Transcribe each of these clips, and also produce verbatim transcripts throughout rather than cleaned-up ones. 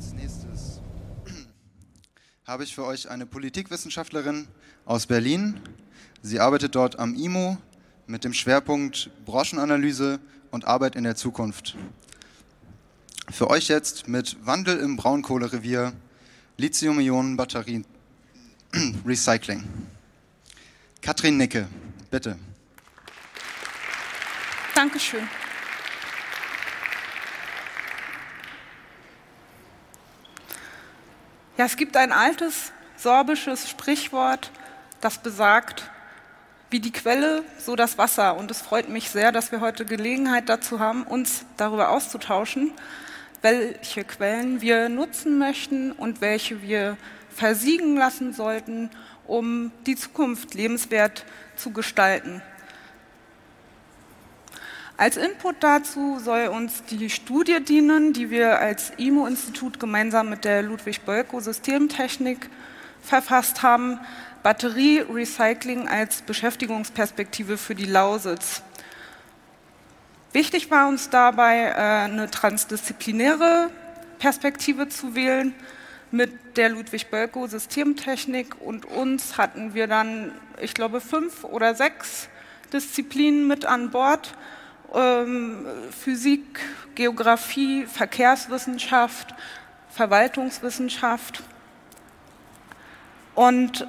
Als nächstes habe ich für euch eine Politikwissenschaftlerin aus Berlin. Sie arbeitet dort am I M O mit dem Schwerpunkt Branchenanalyse und Arbeit in der Zukunft. Für euch jetzt mit Wandel im Braunkohlerevier, Lithium-Ionen-Batterien, Recycling. Katrin Nicke, bitte. Dankeschön. Ja, es gibt ein altes sorbisches Sprichwort, das besagt, wie die Quelle, so das Wasser. Und es freut mich sehr, dass wir heute Gelegenheit dazu haben, uns darüber auszutauschen, welche Quellen wir nutzen möchten und welche wir versiegen lassen sollten, um die Zukunft lebenswert zu gestalten. Als Input dazu soll uns die Studie dienen, die wir als I M O-Institut gemeinsam mit der Ludwig-Bölkow-Systemtechnik verfasst haben, Batterie-Recycling als Beschäftigungsperspektive für die Lausitz. Wichtig war uns dabei, eine transdisziplinäre Perspektive zu wählen. Mit der Ludwig-Bölkow-Systemtechnik und uns hatten wir dann, ich glaube, fünf oder sechs Disziplinen mit an Bord. Ähm, Physik, Geografie, Verkehrswissenschaft, Verwaltungswissenschaft. Und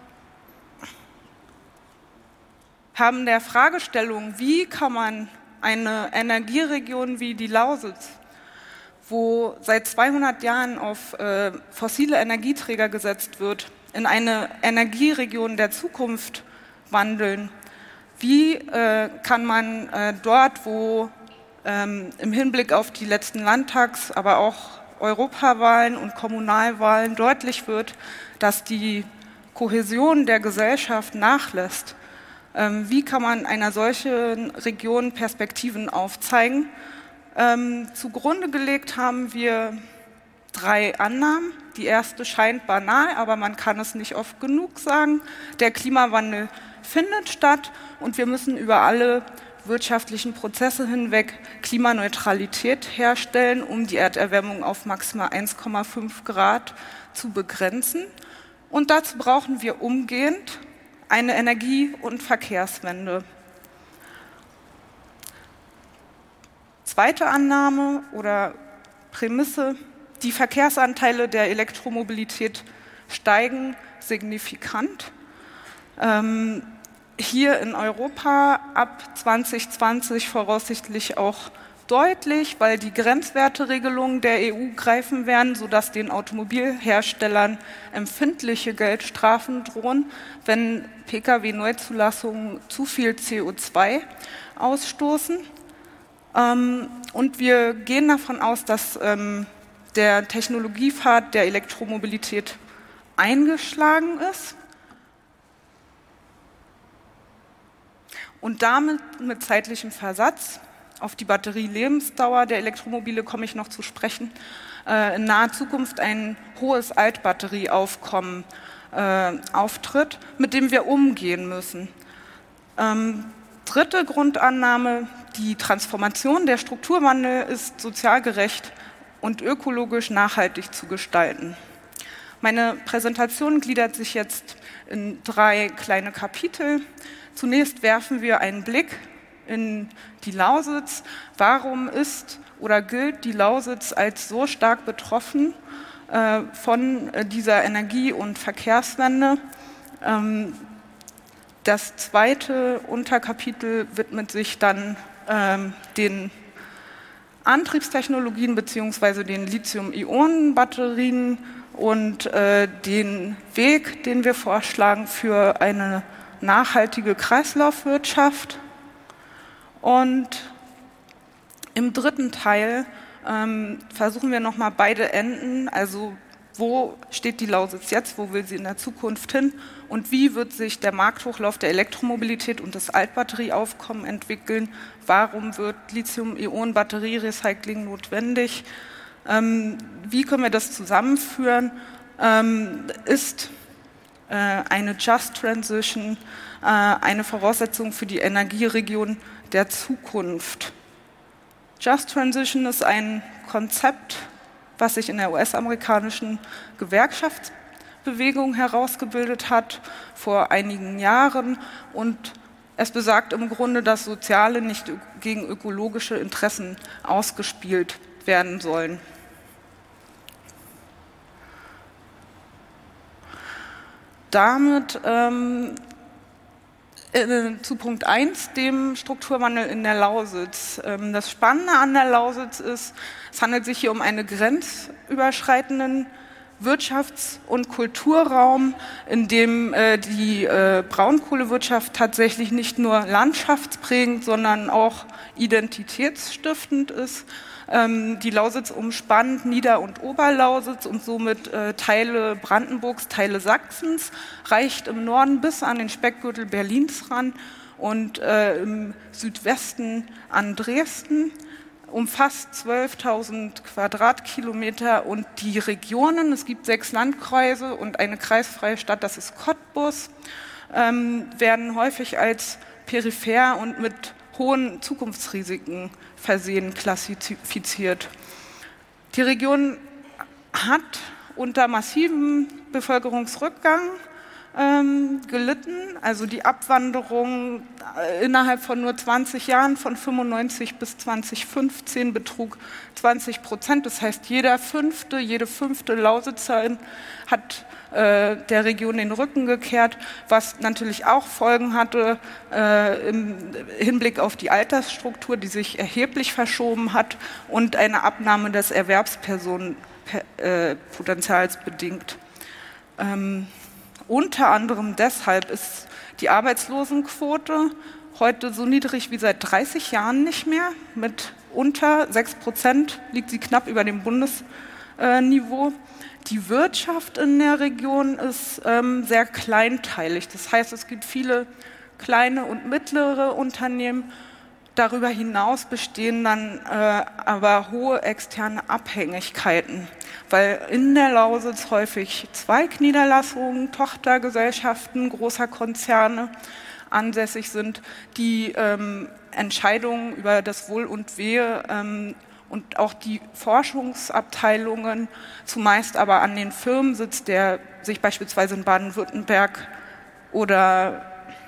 haben der Fragestellung, wie kann man eine Energieregion wie die Lausitz, wo seit zweihundert Jahren auf äh, fossile Energieträger gesetzt wird, in eine Energieregion der Zukunft wandeln? Wie äh, kann man äh, dort, wo ähm, im Hinblick auf die letzten Landtags-, aber auch Europawahlen und Kommunalwahlen deutlich wird, dass die Kohäsion der Gesellschaft nachlässt, ähm, wie kann man einer solchen Region Perspektiven aufzeigen? Ähm, zugrunde gelegt haben wir drei Annahmen. Die erste scheint banal, aber man kann es nicht oft genug sagen. Der Klimawandel findet statt und wir müssen über alle wirtschaftlichen Prozesse hinweg Klimaneutralität herstellen, um die Erderwärmung auf maximal eins Komma fünf Grad zu begrenzen. Und dazu brauchen wir umgehend eine Energie- und Verkehrswende. Zweite Annahme oder Prämisse: Die Verkehrsanteile der Elektromobilität steigen signifikant. Ähm, hier in Europa ab zwanzig zwanzig voraussichtlich auch deutlich, weil die Grenzwerteregelungen der E U greifen werden, sodass den Automobilherstellern empfindliche Geldstrafen drohen, wenn Pkw-Neuzulassungen zu viel C O zwei ausstoßen. Ähm, und wir gehen davon aus, dass ähm, der Technologiepfad der Elektromobilität eingeschlagen ist. Und damit mit zeitlichem Versatz, auf die Batterielebensdauer der Elektromobile komme ich noch zu sprechen, äh, in naher Zukunft ein hohes Altbatterieaufkommen äh, auftritt, mit dem wir umgehen müssen. Ähm, dritte Grundannahme: Die Transformation, der Strukturwandel ist sozial gerecht und ökologisch nachhaltig zu gestalten. Meine Präsentation gliedert sich jetzt in drei kleine Kapitel. Zunächst werfen wir einen Blick in die Lausitz. Warum ist oder gilt die Lausitz als so stark betroffen äh, von äh, dieser Energie- und Verkehrswende? Ähm, das zweite Unterkapitel widmet sich dann ähm, den Antriebstechnologien bzw. den Lithium-Ionen-Batterien und äh, den Weg, den wir vorschlagen für eine nachhaltige Kreislaufwirtschaft. Und im dritten Teil ähm, versuchen wir nochmal beide Enden, also wo steht die Lausitz jetzt, wo will sie in der Zukunft hin und wie wird sich der Markthochlauf der Elektromobilität und das Altbatterieaufkommen entwickeln, warum wird Lithium-Ionen-Batterie-Recycling notwendig, ähm, wie können wir das zusammenführen, ähm, ist äh, eine Just Transition äh, eine Voraussetzung für die Energieregion der Zukunft. Just Transition ist ein Konzept, was sich in der U S-amerikanischen Gewerkschaftsbewegung herausgebildet hat vor einigen Jahren. Und es besagt im Grunde, dass Soziale nicht gegen ökologische Interessen ausgespielt werden sollen. Damit ähm, äh, zu Punkt eins, dem Strukturwandel in der Lausitz. Ähm, das Spannende an der Lausitz ist, es handelt sich hier um einen grenzüberschreitenden Wirtschafts- und Kulturraum, in dem äh, die äh, Braunkohlewirtschaft tatsächlich nicht nur landschaftsprägend, sondern auch identitätsstiftend ist. Ähm, die Lausitz umspannt Nieder- und Oberlausitz und somit äh, Teile Brandenburgs, Teile Sachsens, reicht im Norden bis an den Speckgürtel Berlins ran und äh, im Südwesten an Dresden. Umfasst zwölftausend Quadratkilometer und die Regionen, es gibt sechs Landkreise und eine kreisfreie Stadt, das ist Cottbus, ähm, werden häufig als peripher und mit hohen Zukunftsrisiken versehen klassifiziert. Die Region hat unter massivem Bevölkerungsrückgang Ähm, gelitten, also die Abwanderung äh, innerhalb von nur zwanzig Jahren von fünfundneunzig bis zweitausendfünfzehn betrug zwanzig Prozent. Das heißt, jeder fünfte, jede fünfte Lausitzerin hat äh, der Region den Rücken gekehrt, was natürlich auch Folgen hatte äh, im Hinblick auf die Altersstruktur, die sich erheblich verschoben hat und eine Abnahme des Erwerbspersonenpotenzials bedingt. Ähm, Unter anderem deshalb ist die Arbeitslosenquote heute so niedrig wie seit dreißig Jahren nicht mehr. Mit unter sechs Prozent liegt sie knapp über dem Bundesniveau. Die Wirtschaft in der Region ist ähm, sehr kleinteilig. Das heißt, es gibt viele kleine und mittlere Unternehmen. Darüber hinaus bestehen dann äh, aber hohe externe Abhängigkeiten, weil in der Lausitz häufig Zweigniederlassungen, Tochtergesellschaften großer Konzerne ansässig sind, die ähm, Entscheidungen über das Wohl und Wehe ähm, und auch die Forschungsabteilungen zumeist aber an den Firmensitz, der sich beispielsweise in Baden-Württemberg oder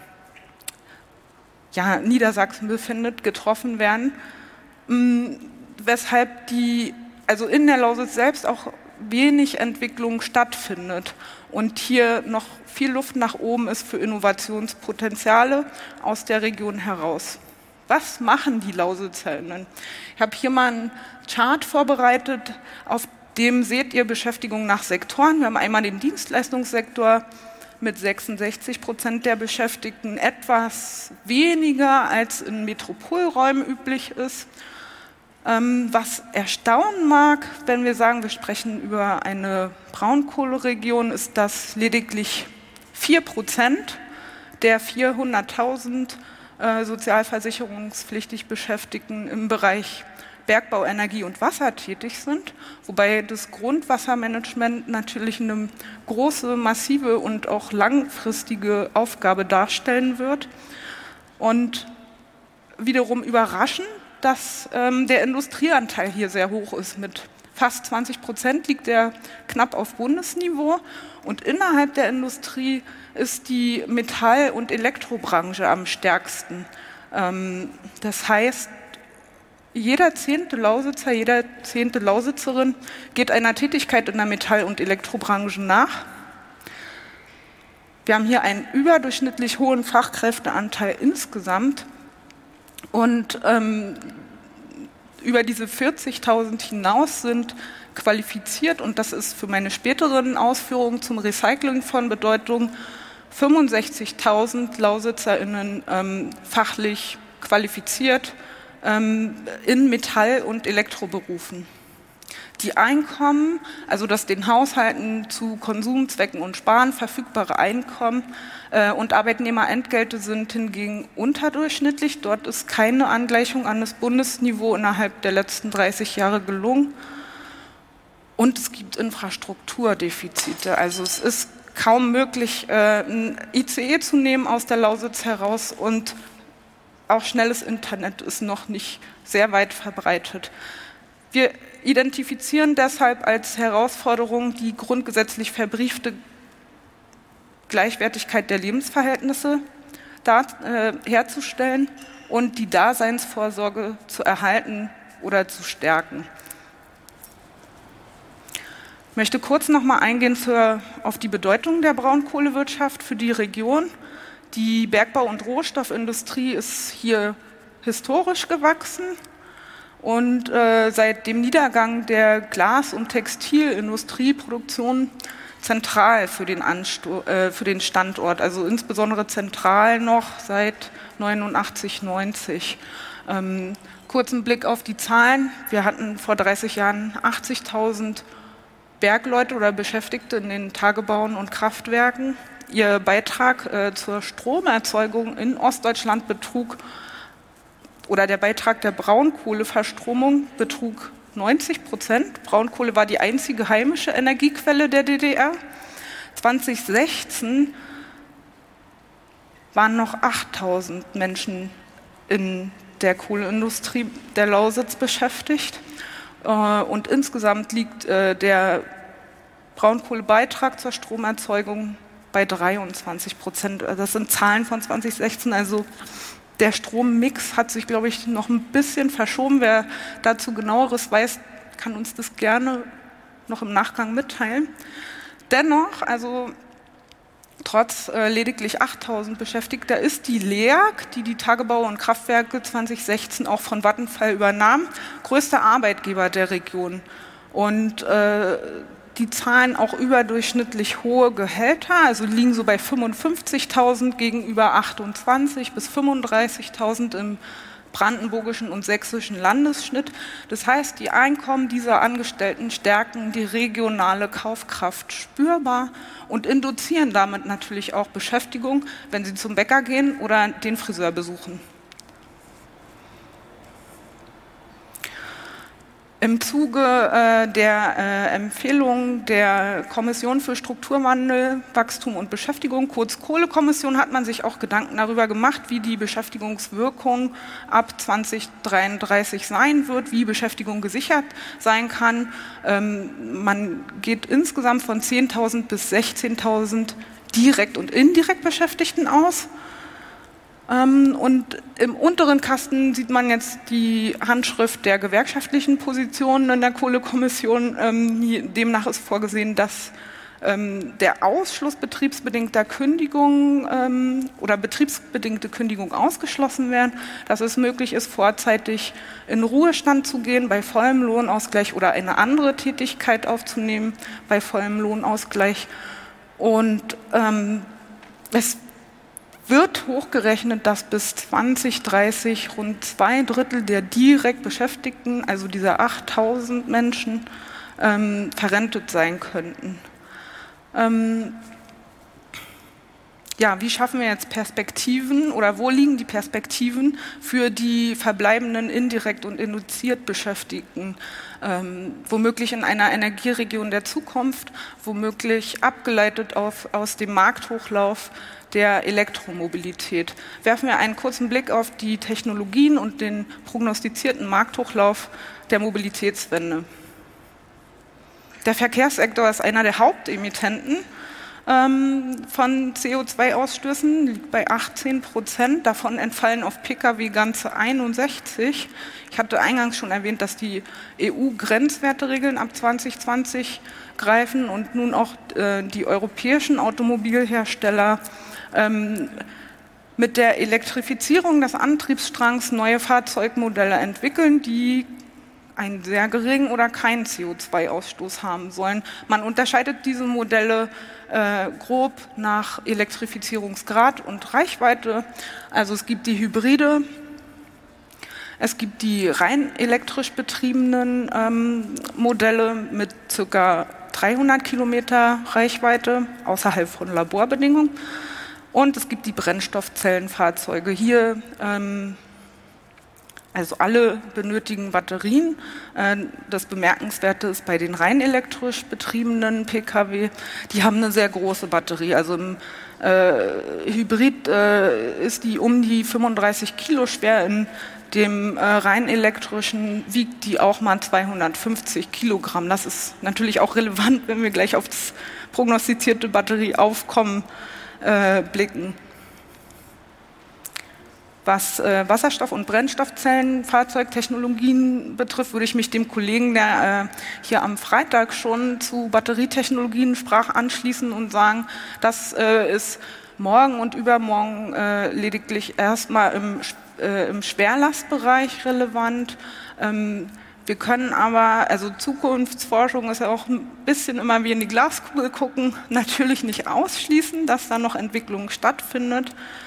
ja, Niedersachsen befindet, getroffen werden, mh, weshalb die, also in der Lausitz selbst auch wenig Entwicklung stattfindet und hier noch viel Luft nach oben ist für Innovationspotenziale aus der Region heraus. Was machen die Lausitzerinnen? Ich habe hier mal einen Chart vorbereitet, auf dem seht ihr Beschäftigung nach Sektoren. Wir haben einmal den Dienstleistungssektor mit sechsundsechzig Prozent der Beschäftigten, etwas weniger als in Metropolräumen üblich ist. Ähm, was erstaunen mag, wenn wir sagen, wir sprechen über eine Braunkohleregion, ist, dass lediglich vier Prozent der vierhunderttausend äh, sozialversicherungspflichtig Beschäftigten im Bereich Bergbau, Energie und Wasser tätig sind, wobei das Grundwassermanagement natürlich eine große, massive und auch langfristige Aufgabe darstellen wird. Und wiederum überraschend, dass ähm, der Industrieanteil hier sehr hoch ist. Mit fast zwanzig Prozent liegt er knapp auf Bundesniveau und innerhalb der Industrie ist die Metall- und Elektrobranche am stärksten. Ähm, das heißt, jeder zehnte Lausitzer, jeder zehnte Lausitzerin geht einer Tätigkeit in der Metall- und Elektrobranche nach. Wir haben hier einen überdurchschnittlich hohen Fachkräfteanteil insgesamt und ähm, über diese vierzigtausend hinaus sind qualifiziert, und das ist für meine späteren Ausführungen zum Recycling von Bedeutung, fünfundsechzigtausend LausitzerInnen ähm, fachlich qualifiziert in Metall- und Elektroberufen. Die Einkommen, also das den Haushalten zu Konsumzwecken und Sparen verfügbare Einkommen äh, und Arbeitnehmerentgelte sind hingegen unterdurchschnittlich. Dort ist keine Angleichung an das Bundesniveau innerhalb der letzten dreißig Jahre gelungen. Und es gibt Infrastrukturdefizite. Also es ist kaum möglich, äh, ein I C E zu nehmen aus der Lausitz heraus, und auch schnelles Internet ist noch nicht sehr weit verbreitet. Wir identifizieren deshalb als Herausforderung die grundgesetzlich verbriefte Gleichwertigkeit der Lebensverhältnisse da, äh, herzustellen und die Daseinsvorsorge zu erhalten oder zu stärken. Ich möchte kurz noch mal eingehen zur, auf die Bedeutung der Braunkohlewirtschaft für die Region. Die Bergbau- und Rohstoffindustrie ist hier historisch gewachsen und äh, seit dem Niedergang der Glas- und Textilindustrieproduktion zentral für den, Ansto- äh, für den Standort, also insbesondere zentral noch seit neunundachtzig, neunzig. Ähm, kurzen Blick auf die Zahlen. Wir hatten vor dreißig Jahren achtzigtausend Bergleute oder Beschäftigte in den Tagebauen und Kraftwerken. Ihr Beitrag äh, zur Stromerzeugung in Ostdeutschland betrug, oder der Beitrag der Braunkohleverstromung betrug neunzig Prozent. Braunkohle war die einzige heimische Energiequelle der D D R. zweitausendsechzehn waren noch achttausend Menschen in der Kohleindustrie der Lausitz beschäftigt. Und insgesamt liegt der Braunkohlebeitrag zur Stromerzeugung bei dreiundzwanzig Prozent. Das sind Zahlen von zweitausendsechzehn, also der Strommix hat sich, glaube ich, noch ein bisschen verschoben. Wer dazu genaueres weiß, kann uns das gerne noch im Nachgang mitteilen. Dennoch, also trotz äh, lediglich achttausend Beschäftigter, ist die L E A G, die die Tagebau und Kraftwerke zweitausendsechzehn auch von Vattenfall übernahm, größter Arbeitgeber der Region. Und äh, die zahlen auch überdurchschnittlich hohe Gehälter, also liegen so bei fünfundfünfzigtausend gegenüber achtundzwanzig bis fünfunddreißigtausend im brandenburgischen und sächsischen Landesschnitt. Das heißt, die Einkommen dieser Angestellten stärken die regionale Kaufkraft spürbar und induzieren damit natürlich auch Beschäftigung, wenn sie zum Bäcker gehen oder den Friseur besuchen. Im Zuge äh, der äh, Empfehlung der Kommission für Strukturwandel, Wachstum und Beschäftigung, kurz Kohlekommission, hat man sich auch Gedanken darüber gemacht, wie die Beschäftigungswirkung ab zweitausenddreiunddreißig sein wird, wie Beschäftigung gesichert sein kann. Ähm, man geht insgesamt von zehntausend bis sechzehntausend direkt und indirekt Beschäftigten aus. Und im unteren Kasten sieht man jetzt die Handschrift der gewerkschaftlichen Positionen in der Kohlekommission. Demnach ist vorgesehen, dass der Ausschluss betriebsbedingter Kündigungen oder betriebsbedingte Kündigung ausgeschlossen werden, dass es möglich ist, vorzeitig in Ruhestand zu gehen bei vollem Lohnausgleich oder eine andere Tätigkeit aufzunehmen bei vollem Lohnausgleich. Und ähm, es wird hochgerechnet, dass bis zwanzig dreißig rund zwei Drittel der direkt Beschäftigten, also dieser achttausend Menschen, ähm, verrentet sein könnten. Ähm, ja, wie schaffen wir jetzt Perspektiven oder wo liegen die Perspektiven für die verbleibenden indirekt und induziert Beschäftigten, ähm, womöglich in einer Energieregion der Zukunft, womöglich abgeleitet auf, aus dem Markthochlauf der Elektromobilität. Werfen wir einen kurzen Blick auf die Technologien und den prognostizierten Markthochlauf der Mobilitätswende. Der Verkehrssektor ist einer der Hauptemittenten ähm, von C O zwei Ausstößen, liegt bei achtzehn Prozent. Davon entfallen auf Pkw ganze einundsechzig. Ich hatte eingangs schon erwähnt, dass die E U-Grenzwerteregeln ab zwanzig zwanzig greifen und nun auch äh, die europäischen Automobilhersteller ähm, mit der Elektrifizierung des Antriebsstrangs neue Fahrzeugmodelle entwickeln, die einen sehr geringen oder keinen C O zwei Ausstoß haben sollen. Man unterscheidet diese Modelle äh, grob nach Elektrifizierungsgrad und Reichweite. Also es gibt die Hybride, es gibt die rein elektrisch betriebenen ähm, Modelle mit ca. dreihundert Kilometer Reichweite außerhalb von Laborbedingungen. Und es gibt die Brennstoffzellenfahrzeuge. Hier, ähm, also alle benötigen Batterien. Äh, das Bemerkenswerte ist bei den rein elektrisch betriebenen Pkw, die haben eine sehr große Batterie. Also im äh, Hybrid äh, ist die um die fünfunddreißig Kilo schwer, in dem äh, rein elektrischen wiegt die auch mal zweihundertfünfzig Kilogramm. Das ist natürlich auch relevant, wenn wir gleich auf das prognostizierte Batterieaufkommen äh, blicken. Was äh, Wasserstoff- und Brennstoffzellenfahrzeugtechnologien betrifft, würde ich mich dem Kollegen, der äh, hier am Freitag schon zu Batterietechnologien sprach, anschließen und sagen, das äh, ist morgen und übermorgen äh, lediglich erstmal im, äh, im Schwerlastbereich relevant. Ähm, wir können aber, also Zukunftsforschung ist ja auch ein bisschen immer wie in die Glaskugel gucken, natürlich nicht ausschließen, dass da noch Entwicklung stattfindet.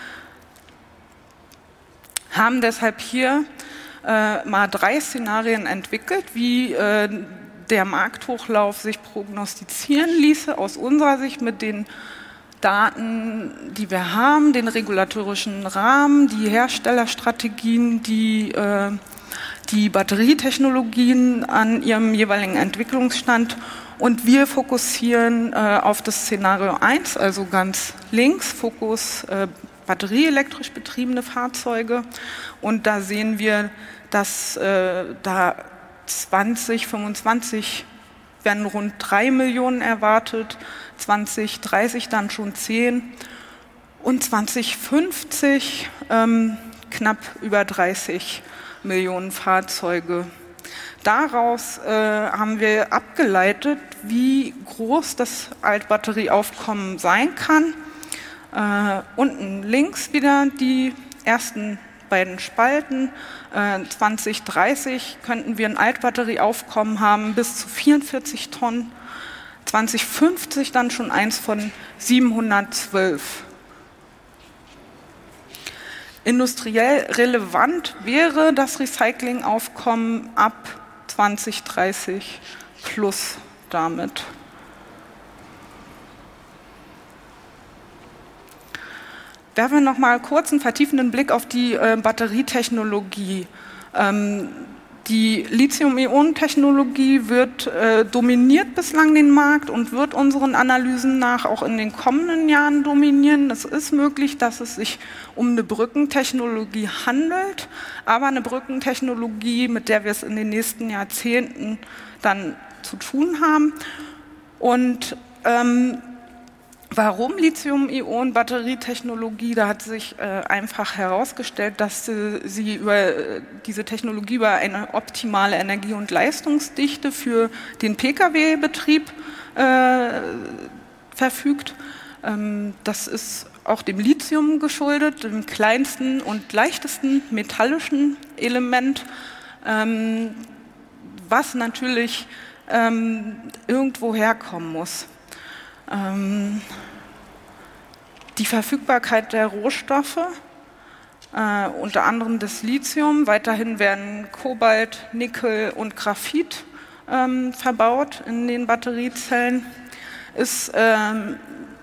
Haben deshalb hier äh, mal drei Szenarien entwickelt, wie äh, der Markthochlauf sich prognostizieren ließe, aus unserer Sicht mit den Daten, die wir haben, den regulatorischen Rahmen, die Herstellerstrategien, die, äh, die Batterietechnologien an ihrem jeweiligen Entwicklungsstand. Und wir fokussieren äh, auf das Szenario eins, also ganz links, Fokus äh, batterieelektrisch betriebene Fahrzeuge. Und da sehen wir, dass äh, da zwanzig fünfundzwanzig werden rund drei Millionen erwartet, zwanzig dreißig dann schon zehn und zwanzig fünfzig ähm, knapp über dreißig Millionen Fahrzeuge. Daraus äh, haben wir abgeleitet, wie groß das Altbatterieaufkommen sein kann. Äh, unten links wieder die ersten beiden Spalten. Äh, zwanzig dreißig könnten wir ein Altbatterieaufkommen haben bis zu vierundvierzig Tonnen. zwanzig fünfzig dann schon eins von siebenhundertzwölf. Industriell relevant wäre das Recyclingaufkommen ab zwanzig dreißig plus damit. Werfen wir noch mal kurz einen vertiefenden Blick auf die äh, Batterietechnologie. Ähm, die Lithium-Ionen-Technologie wird äh, dominiert bislang den Markt und wird unseren Analysen nach auch in den kommenden Jahren dominieren. Es ist möglich, dass es sich um eine Brückentechnologie handelt, aber eine Brückentechnologie, mit der wir es in den nächsten Jahrzehnten dann zu tun haben. Und ähm, warum Lithium-Ionen-Batterietechnologie? Da hat sich äh, einfach herausgestellt, dass äh, sie über äh, diese Technologie über eine optimale Energie- und Leistungsdichte für den Pkw-Betrieb äh, verfügt. Ähm, das ist auch dem Lithium geschuldet, dem kleinsten und leichtesten metallischen Element, ähm, was natürlich ähm, irgendwo herkommen muss. Ähm, die Verfügbarkeit der Rohstoffe, äh, unter anderem das Lithium, weiterhin werden Kobalt, Nickel und Graphit ähm, verbaut in den Batteriezellen, ist ähm,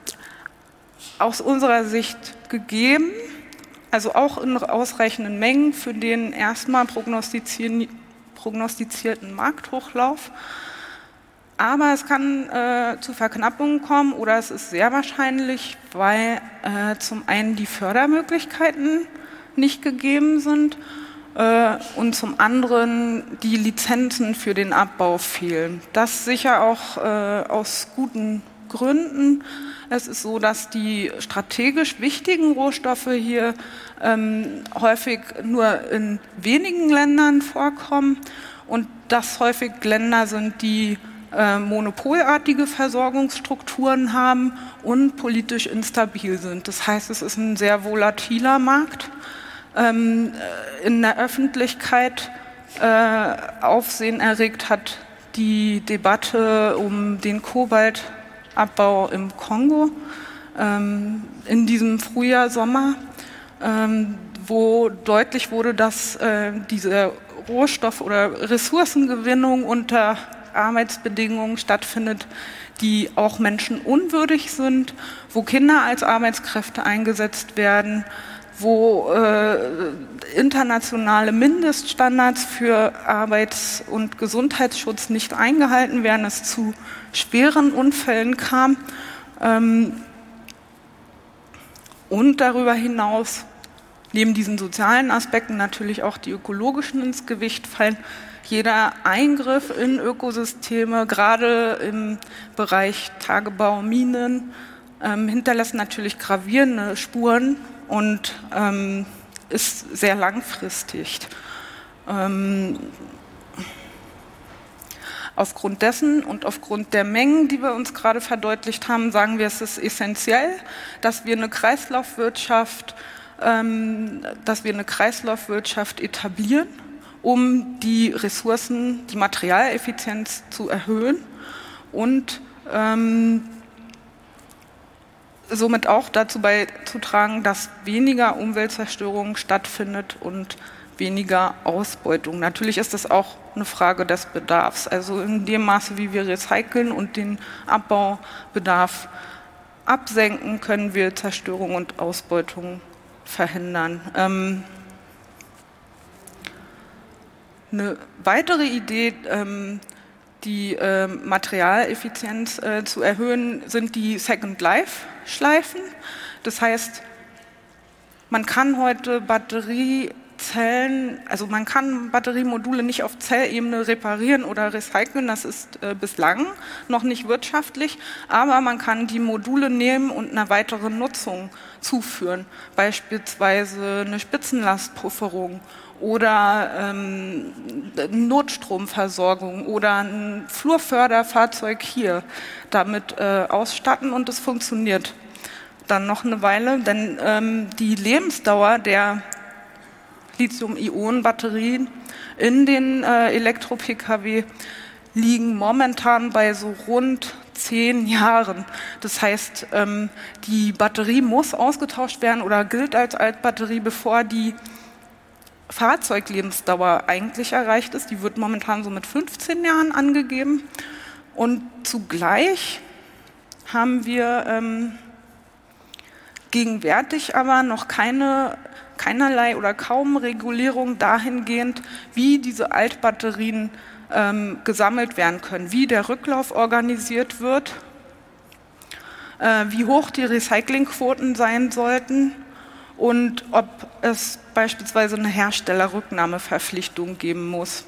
aus unserer Sicht gegeben, also auch in ausreichenden Mengen für den erstmal prognostizierten Markthochlauf. Aber es kann äh, zu Verknappungen kommen oder es ist sehr wahrscheinlich, weil äh, zum einen die Fördermöglichkeiten nicht gegeben sind äh, und zum anderen die Lizenzen für den Abbau fehlen. Das sicher auch äh, aus guten Gründen. Es ist so, dass die strategisch wichtigen Rohstoffe hier ähm, häufig nur in wenigen Ländern vorkommen und dass häufig Länder sind, die monopolartige Versorgungsstrukturen haben und politisch instabil sind. Das heißt, es ist ein sehr volatiler Markt. Ähm, in der Öffentlichkeit äh, Aufsehen erregt hat die Debatte um den Kobaltabbau im Kongo ähm, in diesem Frühjahr, Sommer, ähm, wo deutlich wurde, dass äh, diese Rohstoff- oder Ressourcengewinnung unter Arbeitsbedingungen stattfindet, die auch menschenunwürdig sind, wo Kinder als Arbeitskräfte eingesetzt werden, wo äh, internationale Mindeststandards für Arbeits- und Gesundheitsschutz nicht eingehalten werden, es zu schweren Unfällen kam. Ähm, und darüber hinaus neben diesen sozialen Aspekten natürlich auch die ökologischen ins Gewicht fallen. Jeder Eingriff in Ökosysteme, gerade im Bereich Tagebau, Minen, ähm, hinterlässt natürlich gravierende Spuren und ähm, ist sehr langfristig. Ähm, Aufgrund dessen und aufgrund der Mengen, die wir uns gerade verdeutlicht haben, sagen wir, es ist essentiell, dass wir eine Kreislaufwirtschaft, ähm, dass wir eine Kreislaufwirtschaft etablieren, um die Ressourcen, die Materialeffizienz zu erhöhen und ähm, somit auch dazu beizutragen, dass weniger Umweltzerstörung stattfindet und weniger Ausbeutung. Natürlich ist das auch eine Frage des Bedarfs. Also in dem Maße, wie wir recyceln und den Abbaubedarf absenken, können wir Zerstörung und Ausbeutung verhindern. Ähm, eine weitere Idee, ähm, die äh, Materialeffizienz äh, zu erhöhen, sind die Second-Life-Schleifen. Das heißt, man kann heute Batteriezellen, also man kann Batteriemodule nicht auf Zellebene reparieren oder recyceln, das ist äh, bislang noch nicht wirtschaftlich, aber man kann die Module nehmen und einer weiteren Nutzung zuführen, beispielsweise eine Spitzenlastpufferung oder ähm, Notstromversorgung oder ein Flurförderfahrzeug hier damit äh, ausstatten und es funktioniert dann noch eine Weile, denn ähm, die Lebensdauer der Lithium-Ionen-Batterien in den äh, Elektro-P K W liegen momentan bei so rund zehn Jahren. Das heißt, ähm, die Batterie muss ausgetauscht werden oder gilt als Altbatterie, bevor die Fahrzeuglebensdauer eigentlich erreicht ist. Die wird momentan so mit fünfzehn Jahren angegeben. Und zugleich haben wir ähm, gegenwärtig aber noch keine, keinerlei oder kaum Regulierung dahingehend, wie diese Altbatterien ähm, gesammelt werden können, wie der Rücklauf organisiert wird, äh, wie hoch die Recyclingquoten sein sollten und ob es beispielsweise eine Herstellerrücknahmeverpflichtung geben muss.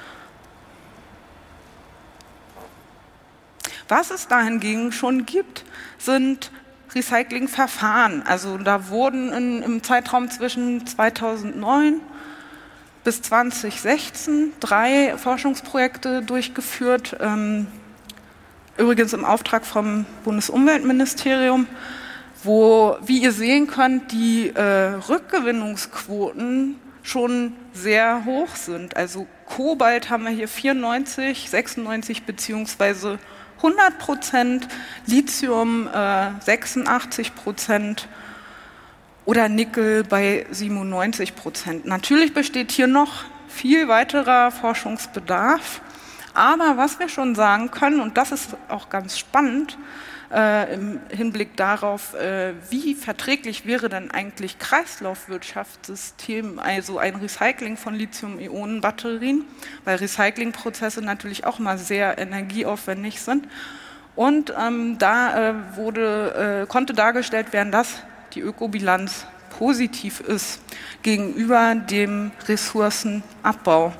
Was es dahingegen schon gibt, sind Recyclingverfahren. Also da wurden in, im Zeitraum zwischen zweitausendneun bis zweitausendsechzehn drei Forschungsprojekte durchgeführt, ähm, übrigens im Auftrag vom Bundesumweltministerium, wo, wie ihr sehen könnt, die äh, Rückgewinnungsquoten schon sehr hoch sind. Also Kobalt haben wir hier vierundneunzig, sechsundneunzig beziehungsweise hundert Prozent, Lithium äh, sechsundachtzig Prozent oder Nickel bei siebenundneunzig Prozent. Natürlich besteht hier noch viel weiterer Forschungsbedarf, aber was wir schon sagen können, und das ist auch ganz spannend, äh, im Hinblick darauf, äh, wie verträglich wäre denn eigentlich Kreislaufwirtschaftssystem, also ein Recycling von Lithium-Ionen-Batterien, weil Recyclingprozesse natürlich auch mal sehr energieaufwendig sind. Und ähm, da äh, wurde, äh, konnte dargestellt werden, dass die Ökobilanz positiv ist gegenüber dem Ressourcenabbau.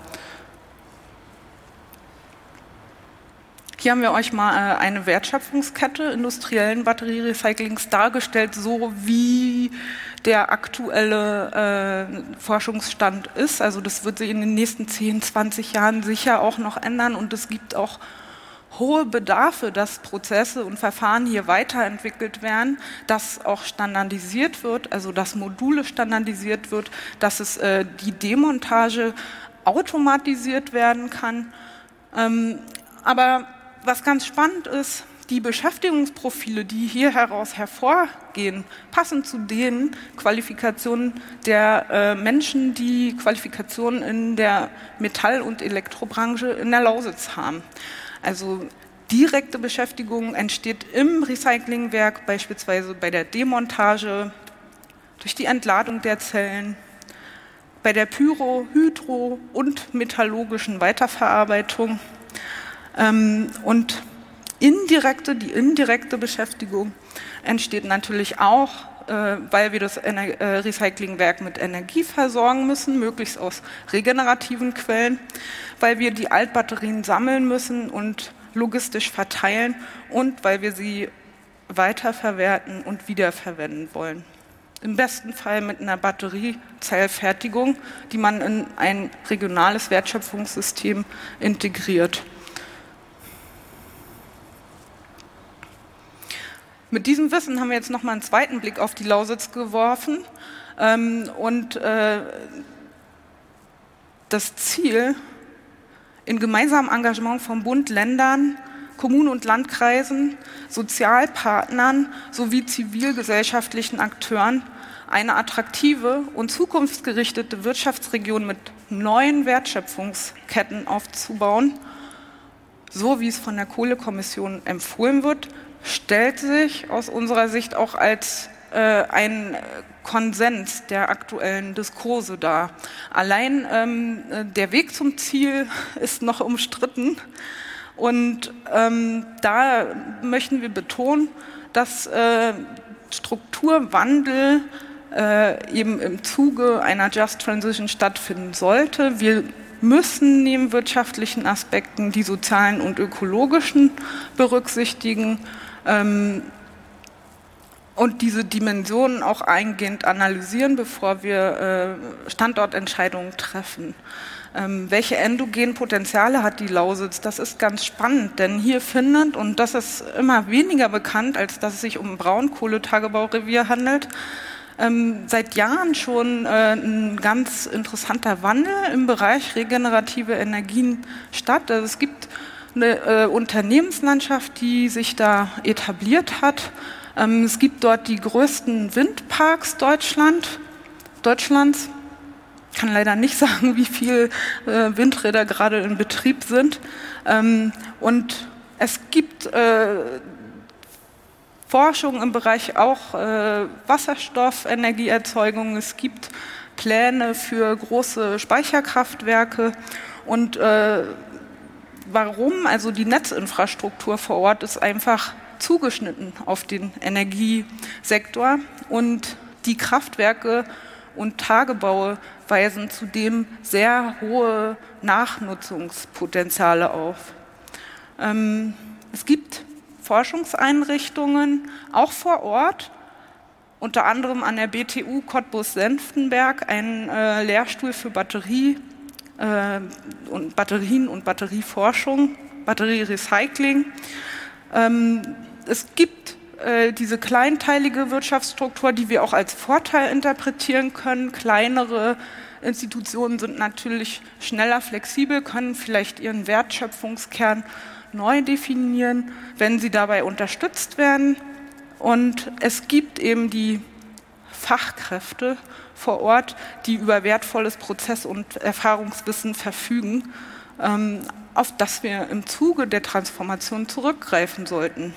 Hier haben wir euch mal eine Wertschöpfungskette industriellen Batterierecyclings dargestellt, so wie der aktuelle äh, Forschungsstand ist. Also das wird sich in den nächsten zehn, zwanzig Jahren sicher auch noch ändern und es gibt auch hohe Bedarfe, dass Prozesse und Verfahren hier weiterentwickelt werden, dass auch standardisiert wird, also dass Module standardisiert wird, dass es äh, die Demontage automatisiert werden kann. Ähm, aber was ganz spannend ist, die Beschäftigungsprofile, die hier heraus hervorgehen, passen zu den Qualifikationen der äh, Menschen, die Qualifikationen in der Metall- und Elektrobranche in der Lausitz haben. Also direkte Beschäftigung entsteht im Recyclingwerk, beispielsweise bei der Demontage, durch die Entladung der Zellen, bei der Pyro-, Hydro- und metallurgischen Weiterverarbeitung. Ähm, und indirekte, die indirekte Beschäftigung entsteht natürlich auch äh, weil wir das Ener- äh, Recyclingwerk mit Energie versorgen müssen, möglichst aus regenerativen Quellen, weil wir die Altbatterien sammeln müssen und logistisch verteilen und weil wir sie weiterverwerten und wiederverwenden wollen. Im besten Fall mit einer Batteriezellfertigung, die man in ein regionales Wertschöpfungssystem integriert. Mit diesem Wissen haben wir jetzt nochmal einen zweiten Blick auf die Lausitz geworfen. Ähm, und äh, das Ziel, in gemeinsamem Engagement von Bund, Ländern, Kommunen und Landkreisen, Sozialpartnern sowie zivilgesellschaftlichen Akteuren eine attraktive und zukunftsgerichtete Wirtschaftsregion mit neuen Wertschöpfungsketten aufzubauen, so wie es von der Kohlekommission empfohlen wird, stellt sich aus unserer Sicht auch als äh, ein Konsens der aktuellen Diskurse dar. Allein ähm, der Weg zum Ziel ist noch umstritten. Und ähm, da möchten wir betonen, dass äh, Strukturwandel äh, eben im Zuge einer Just Transition stattfinden sollte. Wir müssen neben wirtschaftlichen Aspekten die sozialen und ökologischen berücksichtigen ähm, und diese Dimensionen auch eingehend analysieren, bevor wir äh, Standortentscheidungen treffen. Ähm, welche endogenen Potenziale hat die Lausitz? Das ist ganz spannend, denn hier findet, und das ist immer weniger bekannt, als dass es sich um ein Braunkohletagebaurevier handelt, ähm, seit Jahren schon äh, ein ganz interessanter Wandel im Bereich regenerative Energien statt. Also es gibt eine äh, Unternehmenslandschaft, die sich da etabliert hat. Ähm, es gibt dort die größten Windparks Deutschland, Deutschlands. Ich kann leider nicht sagen, wie viele äh, Windräder gerade in Betrieb sind. Ähm, und es gibt äh, Forschung im Bereich auch äh, Wasserstoffenergieerzeugung. Es gibt Pläne für große Speicherkraftwerke. Und äh, warum? Also die Netzinfrastruktur vor Ort ist einfach zugeschnitten auf den Energiesektor. Und die Kraftwerke und Tagebaue weisen zudem sehr hohe Nachnutzungspotenziale auf. Ähm, es gibt Forschungseinrichtungen, auch vor Ort, unter anderem an der B T U Cottbus-Senftenberg, einen äh, Lehrstuhl für Batterie äh, und Batterien und Batterieforschung, Batterierecycling. Ähm, es gibt diese kleinteilige Wirtschaftsstruktur, die wir auch als Vorteil interpretieren können. Kleinere Institutionen sind natürlich schneller flexibel, können vielleicht ihren Wertschöpfungskern neu definieren, wenn sie dabei unterstützt werden. Und es gibt eben die Fachkräfte vor Ort, die über wertvolles Prozess- und Erfahrungswissen verfügen, auf das wir im Zuge der Transformation zurückgreifen sollten.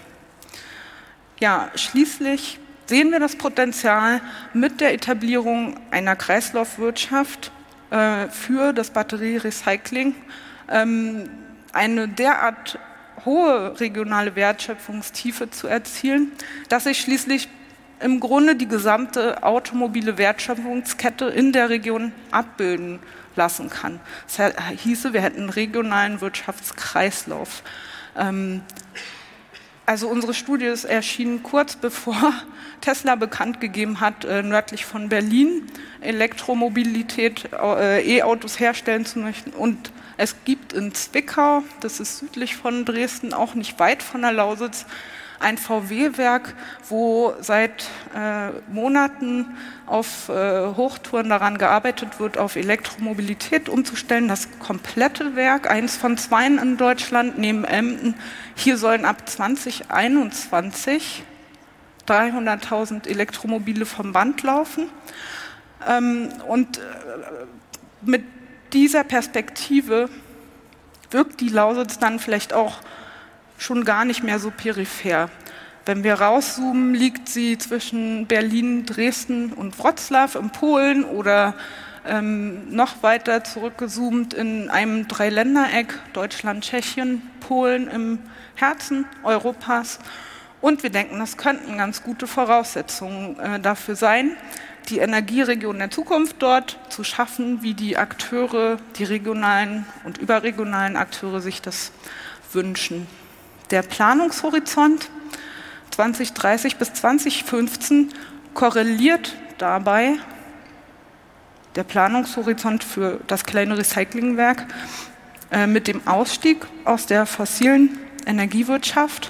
Ja, schließlich sehen wir das Potenzial mit der Etablierung einer Kreislaufwirtschaft äh, für das Batterierecycling, ähm, eine derart hohe regionale Wertschöpfungstiefe zu erzielen, dass sich schließlich im Grunde die gesamte automobile Wertschöpfungskette in der Region abbilden lassen kann. Das hieße, wir hätten einen regionalen Wirtschaftskreislauf. Ähm, Also unsere Studie ist erschienen kurz bevor Tesla bekannt gegeben hat, äh, nördlich von Berlin Elektromobilität, äh, E-Autos herstellen zu möchten. Und es gibt in Zwickau, das ist südlich von Dresden, auch nicht weit von der Lausitz, ein V W-Werk, wo seit äh, Monaten auf äh, Hochtouren daran gearbeitet wird, auf Elektromobilität umzustellen. Das komplette Werk, eins von zweien in Deutschland, neben Emden. Hier sollen ab zwanzig einundzwanzig dreihunderttausend Elektromobile vom Band laufen. Ähm, und äh, mit dieser Perspektive wirkt die Lausitz dann vielleicht auch schon gar nicht mehr so peripher. Wenn wir rauszoomen, liegt sie zwischen Berlin, Dresden und Wrocław in Polen oder ähm, noch weiter zurückgezoomt in einem Dreiländereck, Deutschland, Tschechien, Polen im Herzen Europas. Und wir denken, das könnten ganz gute Voraussetzungen äh, dafür sein, die Energieregion der Zukunft dort zu schaffen, wie die Akteure, die regionalen und überregionalen Akteure sich das wünschen. Der Planungshorizont zwanzig dreißig bis zwanzig fünfzehn korreliert dabei, der Planungshorizont für das kleine Recyclingwerk, äh, mit dem Ausstieg aus der fossilen Energiewirtschaft.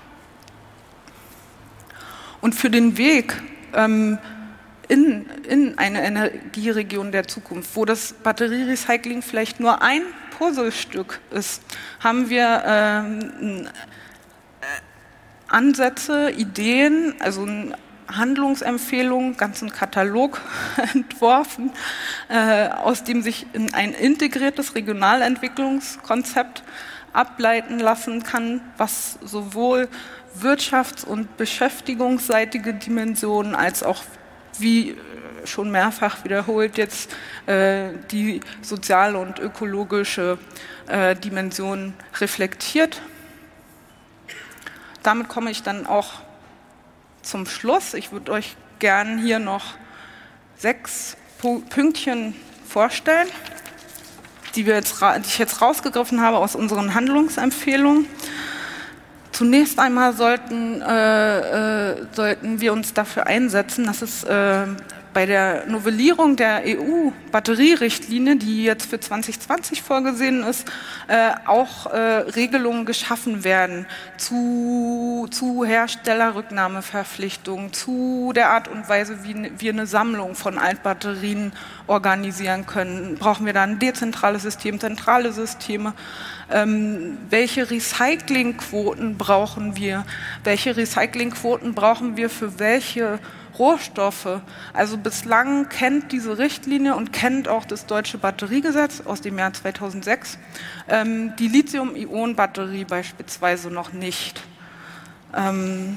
Und für den Weg ähm, in, in eine Energieregion der Zukunft, wo das Batterierecycling vielleicht nur ein Puzzlestück ist, haben wir ähm, Ansätze, Ideen, also Handlungsempfehlungen, ganzen Katalog entworfen, äh, aus dem sich in ein integriertes Regionalentwicklungskonzept ableiten lassen kann, was sowohl wirtschafts- und beschäftigungsseitige Dimensionen als auch, wie schon mehrfach wiederholt, jetzt äh, die soziale und ökologische äh, Dimension reflektiert. Damit komme ich dann auch zum Schluss. Ich würde euch gern hier noch sechs Pünktchen vorstellen, die, wir jetzt, die ich jetzt rausgegriffen habe aus unseren Handlungsempfehlungen. Zunächst einmal sollten, äh, äh, sollten wir uns dafür einsetzen, dass es äh, bei der Novellierung der E U-Batterierichtlinie, die jetzt für zwanzig zwanzig vorgesehen ist, äh, auch äh, Regelungen geschaffen werden zu, zu Herstellerrücknahmeverpflichtungen, zu der Art und Weise, wie wir eine Sammlung von Altbatterien organisieren können. Brauchen wir da ein dezentrales System, zentrale Systeme? Ähm, welche Recyclingquoten brauchen wir? Welche Recyclingquoten brauchen wir für welche Rohstoffe? Also bislang kennt diese Richtlinie und kennt auch das deutsche Batteriegesetz aus dem Jahr zweitausendsechs ähm, die Lithium-Ionen-Batterie beispielsweise noch nicht. Ähm,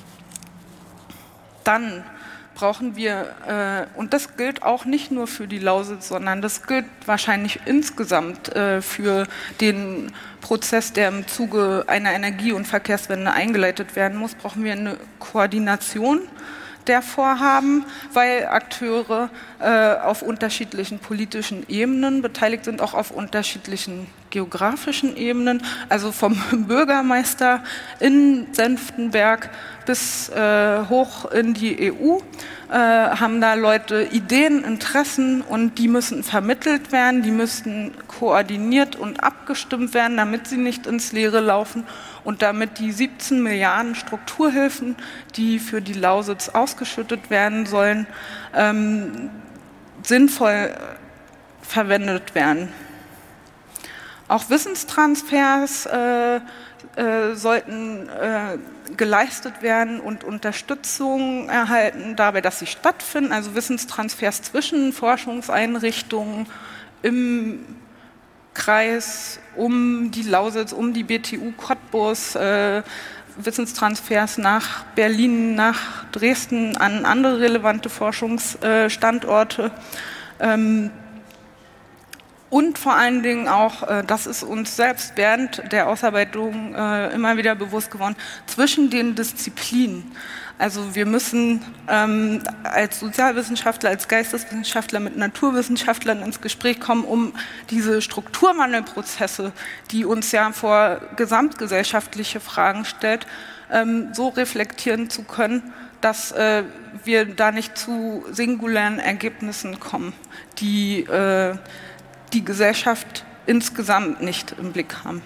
dann brauchen wir, äh, und das gilt auch nicht nur für die Lausitz, sondern das gilt wahrscheinlich insgesamt äh, für den Prozess, der im Zuge einer Energie- und Verkehrswende eingeleitet werden muss, brauchen wir eine Koordination der Vorhaben, weil Akteure äh, auf unterschiedlichen politischen Ebenen beteiligt sind, auch auf unterschiedlichen geografischen Ebenen, also vom Bürgermeister in Senftenberg bis äh, hoch in die E U, äh, haben da Leute Ideen, Interessen und die müssen vermittelt werden, die müssen koordiniert und abgestimmt werden, damit sie nicht ins Leere laufen und damit die siebzehn Milliarden Strukturhilfen, die für die Lausitz ausgeschüttet werden sollen, ähm, sinnvoll verwendet werden. Auch Wissenstransfers äh, äh, sollten äh, geleistet werden und Unterstützung erhalten dabei, dass sie stattfinden, also Wissenstransfers zwischen Forschungseinrichtungen im Kreis, um die Lausitz, um die B T U Cottbus, äh, Wissenstransfers nach Berlin, nach Dresden, an andere relevante Forschungsstandorte. Ähm, Und vor allen Dingen auch, äh, das ist uns selbst während der Ausarbeitung äh, immer wieder bewusst geworden, zwischen den Disziplinen. Also wir müssen ähm, als Sozialwissenschaftler, als Geisteswissenschaftler mit Naturwissenschaftlern ins Gespräch kommen, um diese Strukturwandelprozesse, die uns ja vor gesamtgesellschaftliche Fragen stellt, ähm, so reflektieren zu können, dass äh, wir da nicht zu singulären Ergebnissen kommen, die äh, die Gesellschaft insgesamt nicht im Blick haben.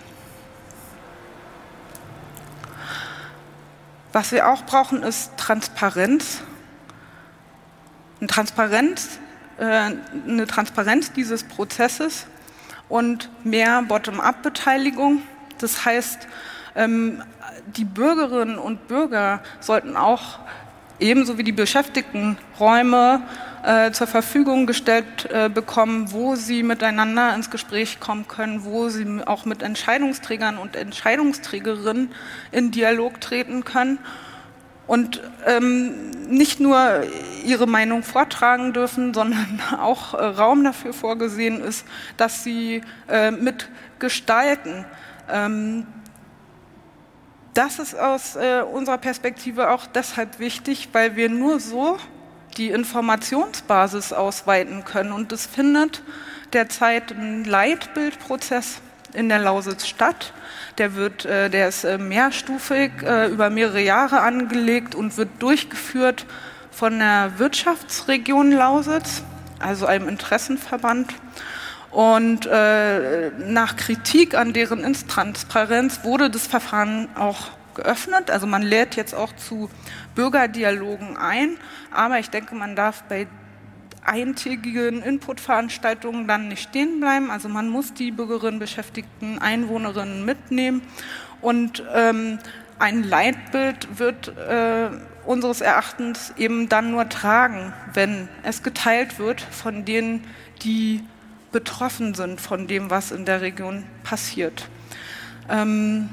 Was wir auch brauchen, ist Transparenz. Eine Transparenz, äh, eine Transparenz dieses Prozesses und mehr Bottom-up-Beteiligung. Das heißt, ähm, die Bürgerinnen und Bürger sollten auch ebenso wie die Beschäftigten Räume äh, zur Verfügung gestellt äh, bekommen, wo sie miteinander ins Gespräch kommen können, wo sie auch mit Entscheidungsträgern und Entscheidungsträgerinnen in Dialog treten können und ähm, nicht nur ihre Meinung vortragen dürfen, sondern auch äh, Raum dafür vorgesehen ist, dass sie äh, mitgestalten. Ähm, Das ist aus äh, unserer Perspektive auch deshalb wichtig, weil wir nur so die Informationsbasis ausweiten können. Und es findet derzeit ein Leitbildprozess in der Lausitz statt. Der, wird, äh, der ist äh, mehrstufig äh, über mehrere Jahre angelegt und wird durchgeführt von der Wirtschaftsregion Lausitz, also einem Interessenverband. Und äh, nach Kritik an deren Intransparenz wurde das Verfahren auch geöffnet. Also man lädt jetzt auch zu Bürgerdialogen ein. Aber ich denke, man darf bei eintägigen Inputveranstaltungen dann nicht stehen bleiben. Also man muss die Bürgerinnen, Beschäftigten, Einwohnerinnen mitnehmen. Und ähm, ein Leitbild wird äh, unseres Erachtens eben dann nur tragen, wenn es geteilt wird von denen, die betroffen sind von dem, was in der Region passiert. Ähm,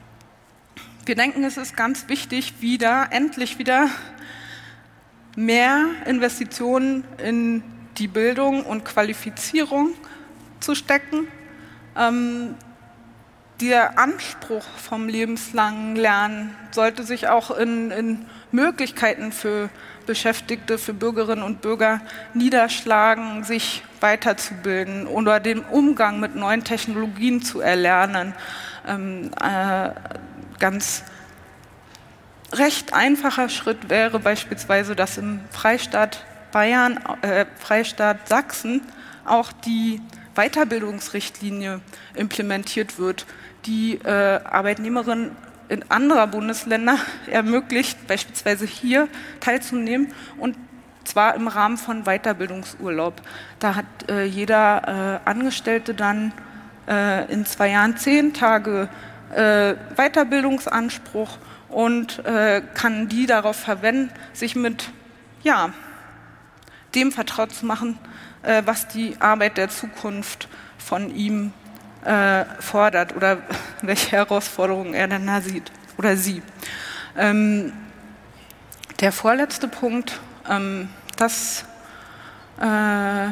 wir denken, es ist ganz wichtig, wieder, endlich wieder mehr Investitionen in die Bildung und Qualifizierung zu stecken. Ähm, der Anspruch vom lebenslangen Lernen sollte sich auch in, in Möglichkeiten für Beschäftigte, für Bürgerinnen und Bürger niederschlagen, sich weiterzubilden oder den Umgang mit neuen Technologien zu erlernen. Ähm, äh, ganz recht einfacher Schritt wäre beispielsweise, dass im Freistaat Bayern, äh, Freistaat Sachsen auch die Weiterbildungsrichtlinie implementiert wird, die äh, Arbeitnehmerinnen in anderer Bundesländer ermöglicht, beispielsweise hier teilzunehmen, und zwar im Rahmen von Weiterbildungsurlaub. Da hat äh, jeder äh, Angestellte dann äh, in zwei Jahren zehn Tage äh, Weiterbildungsanspruch und äh, kann die darauf verwenden, sich mit ja, dem vertraut zu machen, äh, was die Arbeit der Zukunft von ihm äh, fordert oder welche Herausforderungen er dann da sieht oder sie. Ähm, der vorletzte Punkt, ähm, das äh,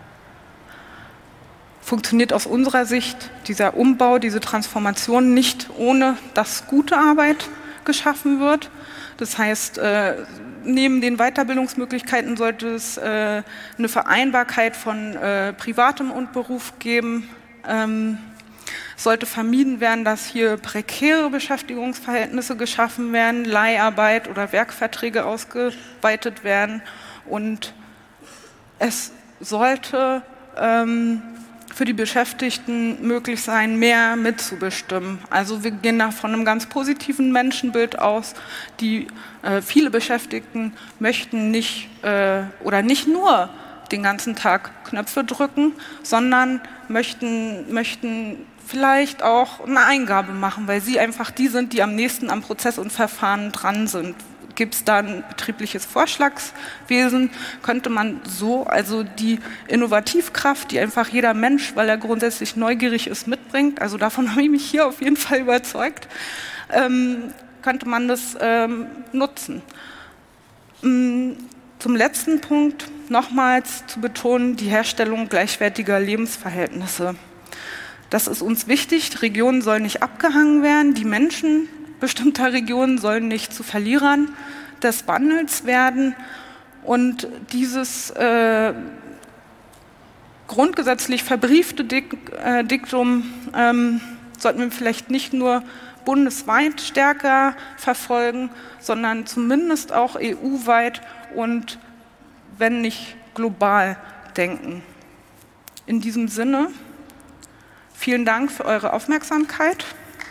funktioniert aus unserer Sicht, dieser Umbau, diese Transformation nicht ohne, dass gute Arbeit geschaffen wird. Das heißt, äh, neben den Weiterbildungsmöglichkeiten sollte es äh, eine Vereinbarkeit von äh, Privatem und Beruf geben. Ähm, sollte vermieden werden, dass hier prekäre Beschäftigungsverhältnisse geschaffen werden, Leiharbeit oder Werkverträge ausgeweitet werden. Und es sollte ähm, für die Beschäftigten möglich sein, mehr mitzubestimmen. Also wir gehen da von einem ganz positiven Menschenbild aus. Die äh, viele Beschäftigten möchten nicht äh, oder nicht nur den ganzen Tag Knöpfe drücken, sondern möchten, möchten vielleicht auch eine Eingabe machen, weil sie einfach die sind, die am nächsten am Prozess und Verfahren dran sind. Gibt es da ein betriebliches Vorschlagswesen, könnte man so, also die Innovativkraft, die einfach jeder Mensch, weil er grundsätzlich neugierig ist, mitbringt, also davon habe ich mich hier auf jeden Fall überzeugt, ähm, könnte man das ähm, nutzen. Ähm, zum letzten Punkt nochmals zu betonen, die Herstellung gleichwertiger Lebensverhältnisse. Das ist uns wichtig, Regionen sollen nicht abgehangen werden, die Menschen bestimmter Regionen sollen nicht zu Verlierern des Wandels werden, und dieses äh, grundgesetzlich verbriefte Dik äh, Diktum ähm, sollten wir vielleicht nicht nur bundesweit stärker verfolgen, sondern zumindest auch E U-weit und wenn nicht global denken. In diesem Sinne, vielen Dank für eure Aufmerksamkeit.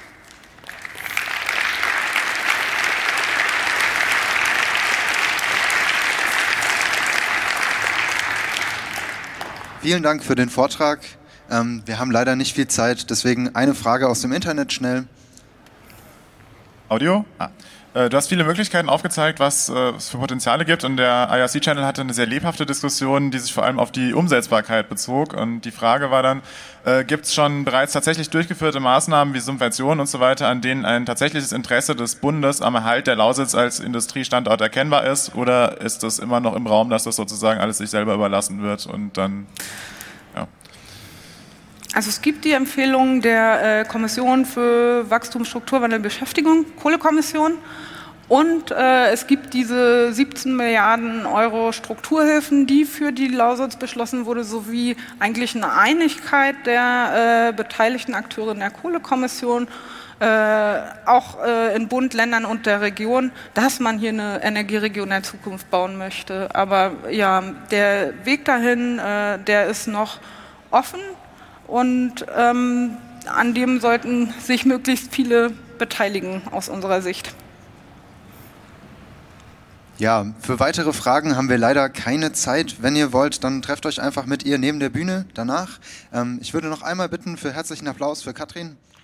Vielen Dank für den Vortrag. Ähm, wir haben leider nicht viel Zeit, deswegen eine Frage aus dem Internet schnell. Audio? Ah. Du hast viele Möglichkeiten aufgezeigt, was es für Potenziale gibt, und der I R C-Channel hatte eine sehr lebhafte Diskussion, die sich vor allem auf die Umsetzbarkeit bezog, und die Frage war dann, äh, gibt es schon bereits tatsächlich durchgeführte Maßnahmen wie Subventionen und so weiter, an denen ein tatsächliches Interesse des Bundes am Erhalt der Lausitz als Industriestandort erkennbar ist, oder ist das immer noch im Raum, dass das sozusagen alles sich selber überlassen wird und dann, ja. Also es gibt die Empfehlung der äh, Kommission für Wachstum, Strukturwandel, Beschäftigung, Kohlekommission. Und äh, es gibt diese siebzehn Milliarden Euro Strukturhilfen, die für die Lausitz beschlossen wurde, sowie eigentlich eine Einigkeit der äh, beteiligten Akteure in der Kohlekommission, äh, auch äh, in Bund, Ländern und der Region, dass man hier eine Energieregion der Zukunft bauen möchte. Aber ja, der Weg dahin, äh, der ist noch offen und ähm, an dem sollten sich möglichst viele beteiligen aus unserer Sicht. Ja, für weitere Fragen haben wir leider keine Zeit. Wenn ihr wollt, dann trefft euch einfach mit ihr neben der Bühne danach. Ähm, ich würde noch einmal bitten für herzlichen Applaus für Katrin.